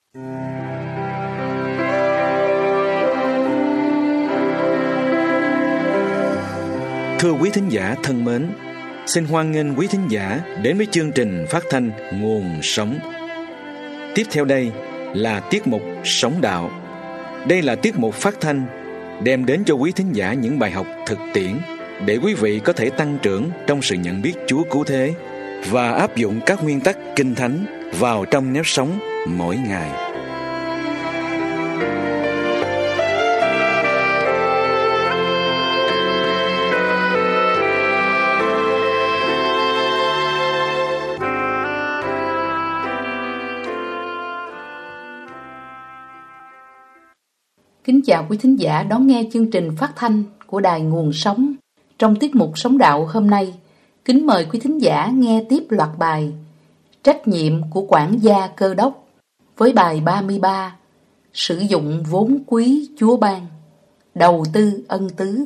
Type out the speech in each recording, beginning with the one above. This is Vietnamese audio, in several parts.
Thưa quý thính giả thân mến, xin hoan nghênh quý thính giả đến với chương trình phát thanh Nguồn Sống. Tiếp theo đây là tiết mục Sống Đạo. Đây là tiết mục phát thanh đem đến cho quý thính giả những bài học thực tiễn để quý vị có thể tăng trưởng trong sự nhận biết Chúa cứu thế và áp dụng các nguyên tắc Kinh Thánh vào trong nếp sống mỗi ngày. Kính chào quý thính giả đón nghe chương trình phát thanh của Đài Nguồn Sống. Trong tiết mục Sống Đạo hôm nay, kính mời quý thính giả nghe tiếp loạt bài Trách nhiệm của quản gia cơ đốc với bài 33 Sử dụng vốn quý Chúa ban, đầu tư ân tứ.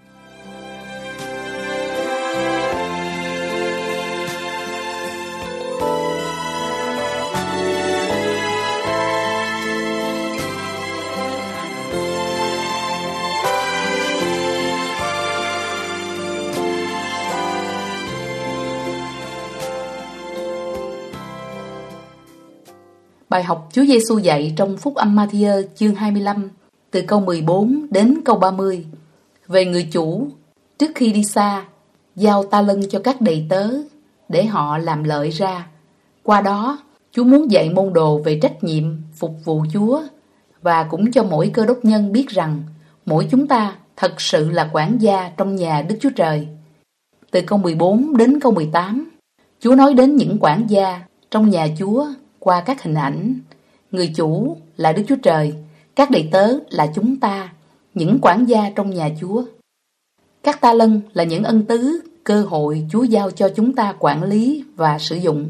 Bài học Chúa Giêsu dạy trong Phúc Âm Ma-thi-ơ chương 25 từ câu 14 đến câu 30 về người chủ trước khi đi xa giao ta lân cho các đầy tớ để họ làm lợi ra. Qua đó, Chúa muốn dạy môn đồ về trách nhiệm phục vụ Chúa và cũng cho mỗi cơ đốc nhân biết rằng mỗi chúng ta thật sự là quản gia trong nhà Đức Chúa Trời. Từ câu 14 đến câu 18, Chúa nói đến những quản gia trong nhà Chúa qua các hình ảnh. Người chủ là Đức Chúa Trời, các đầy tớ là chúng ta, những quản gia trong nhà Chúa. Các ta lân là những ân tứ, cơ hội Chúa giao cho chúng ta quản lý và sử dụng.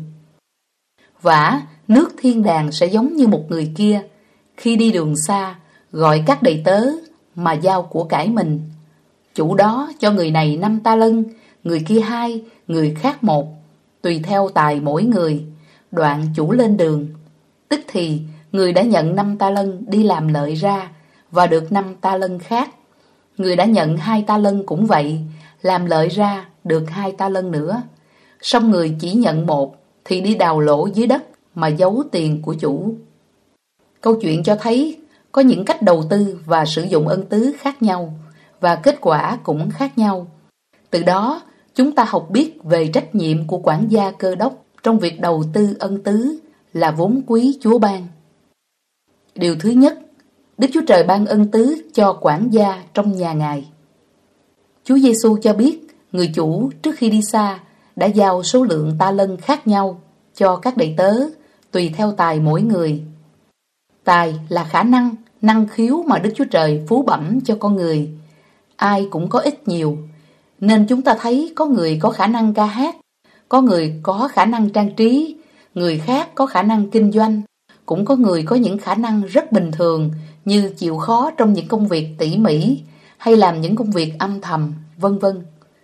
Vả, nước thiên đàng sẽ giống như một người kia, khi đi đường xa, gọi các đầy tớ mà giao của cải mình. Chủ đó cho người này 5 ta lân, người kia 2, người khác 1, tùy theo tài mỗi người. Đoạn chủ lên đường, tức thì người đã nhận 5 ta lân đi làm lợi ra và được 5 ta lân khác. Người đã nhận 2 ta lân cũng vậy, làm lợi ra được 2 ta lân nữa. Song người chỉ nhận 1 thì đi đào lỗ dưới đất mà giấu tiền của chủ. Câu chuyện cho thấy có những cách đầu tư và sử dụng ân tứ khác nhau và kết quả cũng khác nhau. Từ đó chúng ta học biết về trách nhiệm của quản gia cơ đốc trong việc đầu tư ân tứ là vốn quý Chúa ban. Điều thứ nhất, Đức Chúa Trời ban ân tứ cho quản gia trong nhà Ngài. Chúa Giêsu cho biết người chủ trước khi đi xa đã giao số lượng ta lân khác nhau cho các đầy tớ tùy theo tài mỗi người. Tài là khả năng, năng khiếu mà Đức Chúa Trời phú bẩm cho con người. Ai cũng có ít nhiều, nên chúng ta thấy có người có khả năng ca hát, có người có khả năng trang trí, người khác có khả năng kinh doanh, cũng có người có những khả năng rất bình thường như chịu khó trong những công việc tỉ mỉ hay làm những công việc âm thầm, vân vân.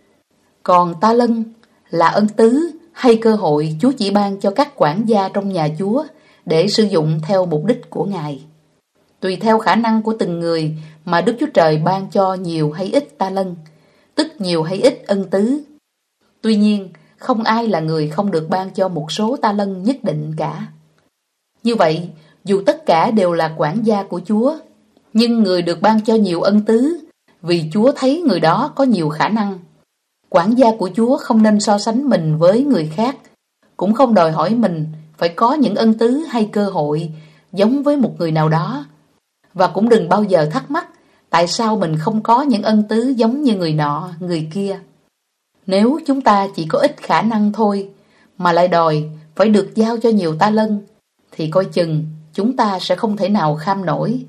Còn ta lân là ân tứ hay cơ hội Chúa chỉ ban cho các quản gia trong nhà Chúa để sử dụng theo mục đích của Ngài. Tùy theo khả năng của từng người mà Đức Chúa Trời ban cho nhiều hay ít ta lân, tức nhiều hay ít ân tứ. Tuy nhiên, không ai là người không được ban cho một số ta lân nhất định cả. Như vậy, dù tất cả đều là quản gia của Chúa, nhưng người được ban cho nhiều ân tứ vì Chúa thấy người đó có nhiều khả năng. Quản gia của Chúa không nên so sánh mình với người khác, cũng không đòi hỏi mình phải có những ân tứ hay cơ hội giống với một người nào đó. Và cũng đừng bao giờ thắc mắc tại sao mình không có những ân tứ giống như người nọ, người kia. Nếu chúng ta chỉ có ít khả năng thôi mà lại đòi phải được giao cho nhiều ta lân thì coi chừng chúng ta sẽ không thể nào kham nổi.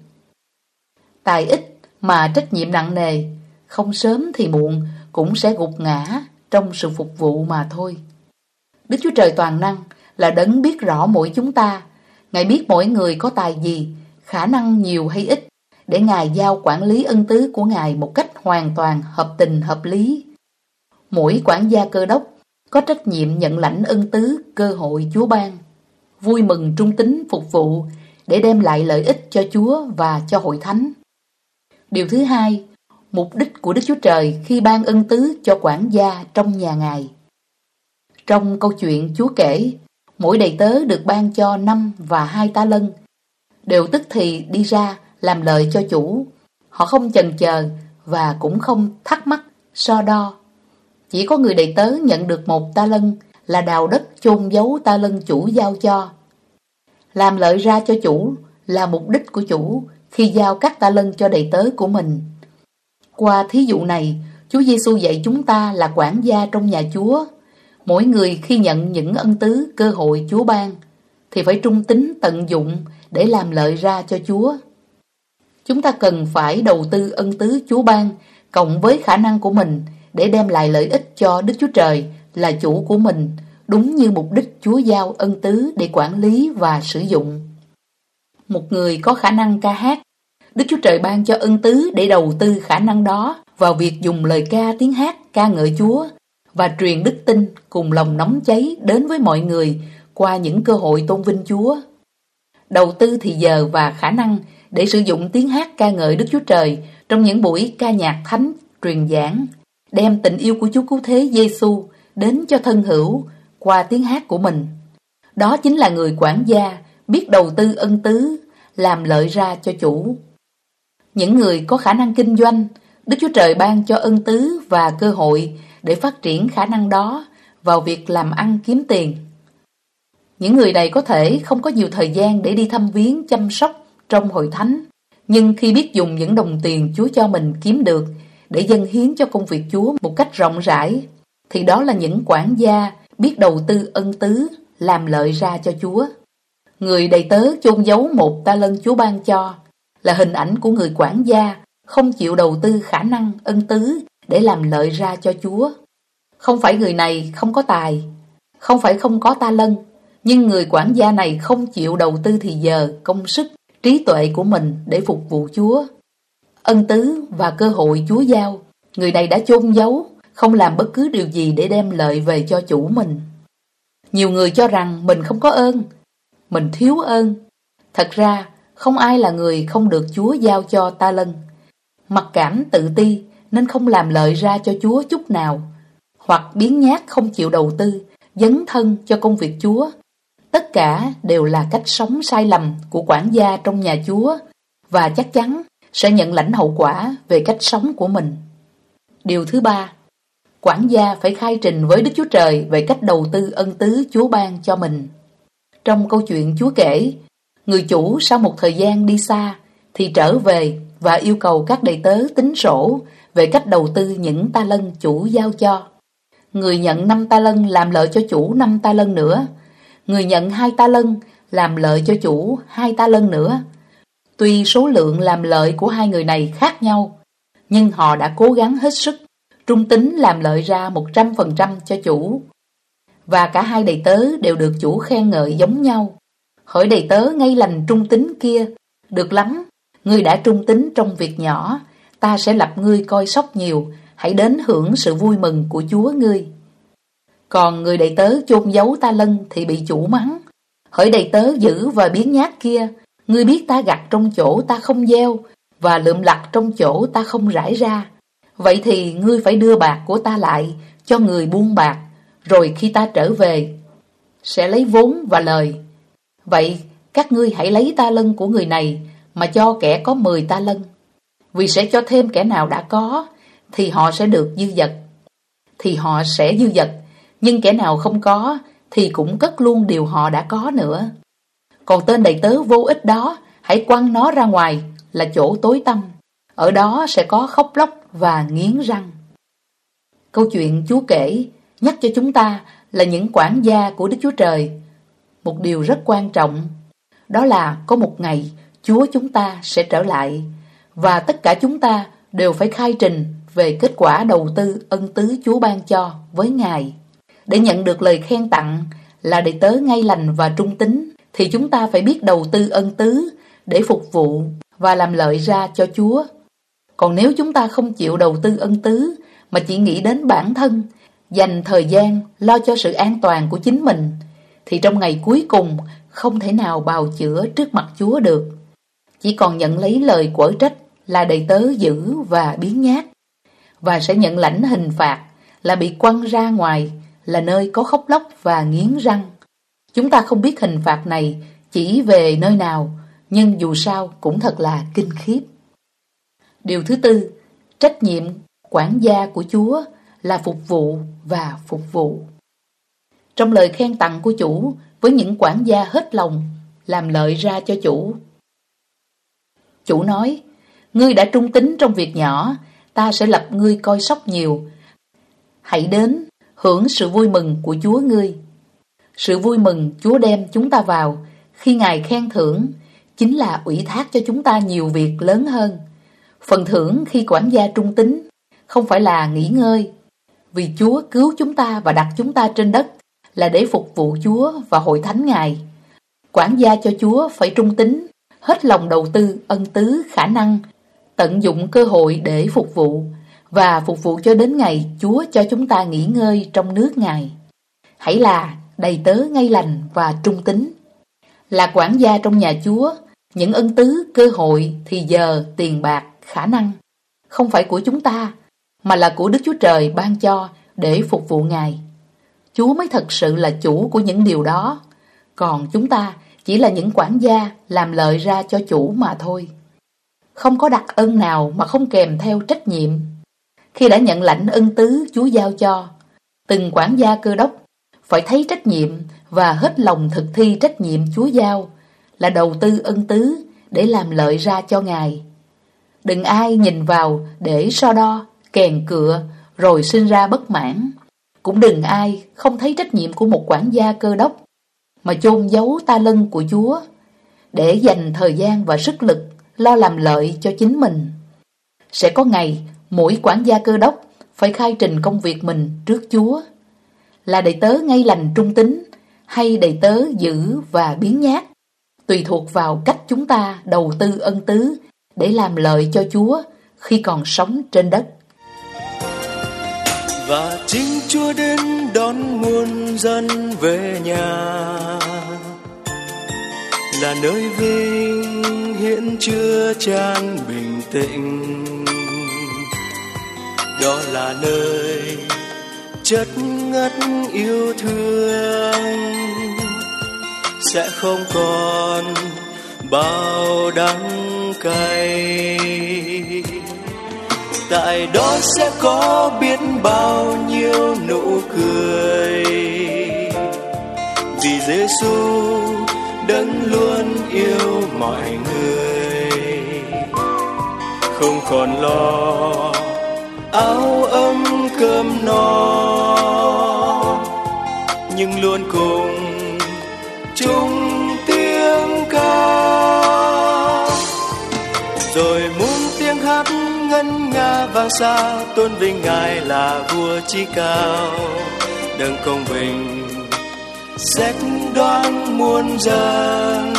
Tài ít mà trách nhiệm nặng nề, không sớm thì muộn cũng sẽ gục ngã trong sự phục vụ mà thôi. Đức Chúa Trời toàn năng là đấng biết rõ mỗi chúng ta. Ngài biết mỗi người có tài gì, khả năng nhiều hay ít, để Ngài giao quản lý ân tứ của Ngài một cách hoàn toàn hợp tình hợp lý. Mỗi quản gia cơ đốc có trách nhiệm nhận lãnh ân tứ cơ hội Chúa ban, vui mừng trung tín phục vụ để đem lại lợi ích cho Chúa và cho hội thánh. Điều thứ hai, mục đích của Đức Chúa Trời khi ban ân tứ cho quản gia trong nhà Ngài. Trong câu chuyện Chúa kể, mỗi đầy tớ được ban cho 5 và 2 ta lân, đều tức thì đi ra làm lợi cho chủ. Họ không chần chờ và cũng không thắc mắc, so đo. Chỉ có người đầy tớ nhận được 1 ta lân là đào đất chôn giấu ta lân chủ giao cho. Làm lợi ra cho chủ là mục đích của chủ khi giao các ta lân cho đầy tớ của mình. Qua thí dụ này, Chúa Giêsu dạy chúng ta là quản gia trong nhà Chúa. Mỗi người khi nhận những ân tứ cơ hội Chúa ban thì phải trung tín tận dụng để làm lợi ra cho Chúa. Chúng ta cần phải đầu tư ân tứ Chúa ban cộng với khả năng của mình để đem lại lợi ích cho Đức Chúa Trời là chủ của mình, đúng như mục đích Chúa giao ân tứ để quản lý và sử dụng. Một người có khả năng ca hát, Đức Chúa Trời ban cho ân tứ để đầu tư khả năng đó vào việc dùng lời ca tiếng hát ca ngợi Chúa và truyền đức tin cùng lòng nóng cháy đến với mọi người qua những cơ hội tôn vinh Chúa. Đầu tư thì giờ và khả năng để sử dụng tiếng hát ca ngợi Đức Chúa Trời trong những buổi ca nhạc thánh truyền giảng, đem tình yêu của Chúa Cứu Thế Giêsu đến cho thân hữu qua tiếng hát của mình. Đó chính là người quản gia biết đầu tư ân tứ, làm lợi ra cho chủ. Những người có khả năng kinh doanh, Đức Chúa Trời ban cho ân tứ và cơ hội để phát triển khả năng đó vào việc làm ăn kiếm tiền. Những người này có thể không có nhiều thời gian để đi thăm viếng chăm sóc trong hội thánh, nhưng khi biết dùng những đồng tiền Chúa cho mình kiếm được để dâng hiến cho công việc Chúa một cách rộng rãi, thì đó là những quản gia biết đầu tư ân tứ, làm lợi ra cho Chúa. Người đầy tớ chôn giấu 1 ta lân Chúa ban cho là hình ảnh của người quản gia không chịu đầu tư khả năng ân tứ để làm lợi ra cho Chúa. Không phải người này không có tài, không phải không có ta lân, nhưng người quản gia này không chịu đầu tư thì giờ, công sức, trí tuệ của mình để phục vụ Chúa. Ân tứ và cơ hội Chúa giao, người này đã chôn giấu, không làm bất cứ điều gì để đem lợi về cho chủ mình. Nhiều người cho rằng mình không có ơn, mình thiếu ơn. Thật ra, không ai là người không được Chúa giao cho ta lân. Mặc cảm tự ti nên không làm lợi ra cho Chúa chút nào, hoặc biếng nhác không chịu đầu tư, dấn thân cho công việc Chúa. Tất cả đều là cách sống sai lầm của quản gia trong nhà Chúa và chắc chắn sẽ nhận lãnh hậu quả về cách sống của mình. Điều thứ ba, quản gia phải khai trình với Đức Chúa Trời về cách đầu tư ân tứ Chúa ban cho mình. Trong câu chuyện Chúa kể, người chủ sau một thời gian đi xa thì trở về và yêu cầu các đầy tớ tính sổ về cách đầu tư những ta lân chủ giao cho. Người nhận 5 ta lân làm lợi cho chủ 5 ta lân nữa. Người nhận 2 ta lân làm lợi cho chủ 2 ta lân nữa. Tuy số lượng làm lợi của hai người này khác nhau, nhưng họ đã cố gắng hết sức, trung tín làm lợi ra 100% cho chủ. Và cả hai đầy tớ đều được chủ khen ngợi giống nhau. Hỡi đầy tớ ngay lành trung tín kia, được lắm, ngươi đã trung tín trong việc nhỏ, ta sẽ lập ngươi coi sóc nhiều, hãy đến hưởng sự vui mừng của Chúa ngươi. Còn người đầy tớ chôn giấu ta lân thì bị chủ mắng. Hỡi đầy tớ dữ và biếng nhác kia, ngươi biết ta gặt trong chỗ ta không gieo và lượm lặt trong chỗ ta không rải ra. Vậy thì ngươi phải đưa bạc của ta lại cho người buôn bạc, rồi khi ta trở về sẽ lấy vốn và lời. Vậy các ngươi hãy lấy ta lân của người này mà cho kẻ có 10 ta lân, vì sẽ cho thêm kẻ nào đã có thì họ sẽ được dư dật, nhưng kẻ nào không có thì cũng cất luôn điều họ đã có nữa. Còn tên đầy tớ vô ích đó, hãy quăng nó ra ngoài là chỗ tối tăm, ở đó sẽ có khóc lóc và nghiến răng. Câu chuyện Chúa kể nhắc cho chúng ta là những quản gia của Đức Chúa Trời một điều rất quan trọng, đó là có một ngày Chúa chúng ta sẽ trở lại, và tất cả chúng ta đều phải khai trình về kết quả đầu tư ân tứ Chúa ban cho với Ngài. Để nhận được lời khen tặng là đầy tớ ngay lành và trung tín, thì chúng ta phải biết đầu tư ân tứ để phục vụ và làm lợi ra cho Chúa. Còn nếu chúng ta không chịu đầu tư ân tứ mà chỉ nghĩ đến bản thân, dành thời gian lo cho sự an toàn của chính mình, thì trong ngày cuối cùng không thể nào bào chữa trước mặt Chúa được, chỉ còn nhận lấy lời quở trách là đầy tớ dữ và biếng nhác, và sẽ nhận lãnh hình phạt là bị quăng ra ngoài, là nơi có khóc lóc và nghiến răng. Chúng ta không biết hình phạt này chỉ về nơi nào, nhưng dù sao cũng thật là kinh khiếp. Điều thứ tư, trách nhiệm quản gia của Chúa là phục vụ và phục vụ. Trong lời khen tặng của chủ, với những quản gia hết lòng làm lợi ra cho chủ, chủ nói: ngươi đã trung tín trong việc nhỏ, ta sẽ lập ngươi coi sóc nhiều. Hãy đến hưởng sự vui mừng của Chúa ngươi. Sự vui mừng Chúa đem chúng ta vào khi Ngài khen thưởng chính là ủy thác cho chúng ta nhiều việc lớn hơn. Phần thưởng khi quản gia trung tín không phải là nghỉ ngơi, vì Chúa cứu chúng ta và đặt chúng ta trên đất là để phục vụ Chúa và hội thánh Ngài. Quản gia cho Chúa phải trung tín, hết lòng đầu tư ân tứ khả năng, tận dụng cơ hội để phục vụ, và phục vụ cho đến ngày Chúa cho chúng ta nghỉ ngơi trong nước Ngài. Hãy là đầy tớ ngay lành và trung tín. Là quản gia trong nhà Chúa, những ân tứ, cơ hội, thì giờ, tiền bạc, khả năng không phải của chúng ta, mà là của Đức Chúa Trời ban cho để phục vụ Ngài. Chúa mới thật sự là chủ của những điều đó, còn chúng ta chỉ là những quản gia làm lợi ra cho chủ mà thôi. Không có đặc ân nào mà không kèm theo trách nhiệm. Khi đã nhận lãnh ân tứ Chúa giao cho, từng quản gia cơ đốc phải thấy trách nhiệm và hết lòng thực thi trách nhiệm Chúa giao, là đầu tư ân tứ để làm lợi ra cho Ngài. Đừng ai nhìn vào để so đo, kèn cựa rồi sinh ra bất mãn. Cũng đừng ai không thấy trách nhiệm của một quản gia cơ đốc mà chôn giấu ta lân của Chúa để dành thời gian và sức lực lo làm lợi cho chính mình. Sẽ có ngày mỗi quản gia cơ đốc phải khai trình công việc mình trước Chúa. Là đầy tớ ngay lành trung tín hay đầy tớ dữ và biếng nhác, tùy thuộc vào cách chúng ta đầu tư ân tứ để làm lợi cho Chúa khi còn sống trên đất. Và chính Chúa đến đón muôn dân về nhà, là nơi vinh hiển chứa chan bình tĩnh. Đó là nơi chất ngất yêu thương, sẽ không còn bao đắng cay. Tại đó sẽ có biết bao nhiêu nụ cười, vì Giêsu đấng luôn yêu mọi người. Không còn lo áo ấm cơm no, nhưng luôn cùng chung tiếng ca. Rồi muôn tiếng hát ngân nga vang xa, tôn vinh Ngài là vua chí cao. Đấng công bình xét đoán muôn dân,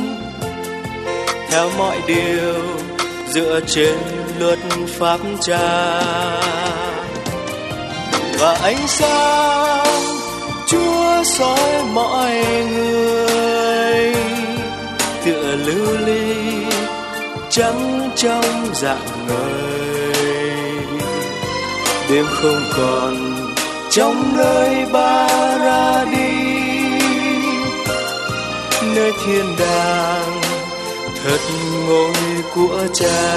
theo mọi điều dựa trên luật pháp Cha. Và ánh sáng Chúa soi mọi người, tựa lưu ly trắng trong dạng ngời. Đêm không còn trong nơi Ba-ra-đi, nơi thiên đàng thật ngôi của Cha.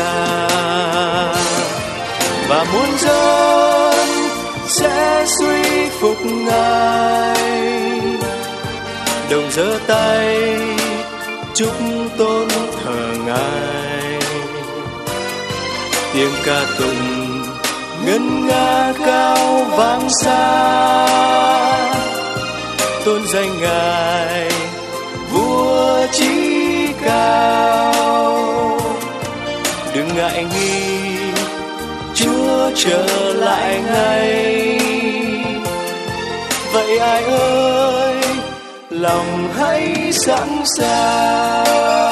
Và muôn dân sẽ suy phục Ngài, đồng giơ tay chúc tôn thờ Ngài. Tiếng ca tụng ngân nga cao vang xa, tôn danh Ngài vua chí cao. Đừng ngại nghi, Chúa trở lại ngay. Vậy ai ơi, lòng hãy sẵn sàng,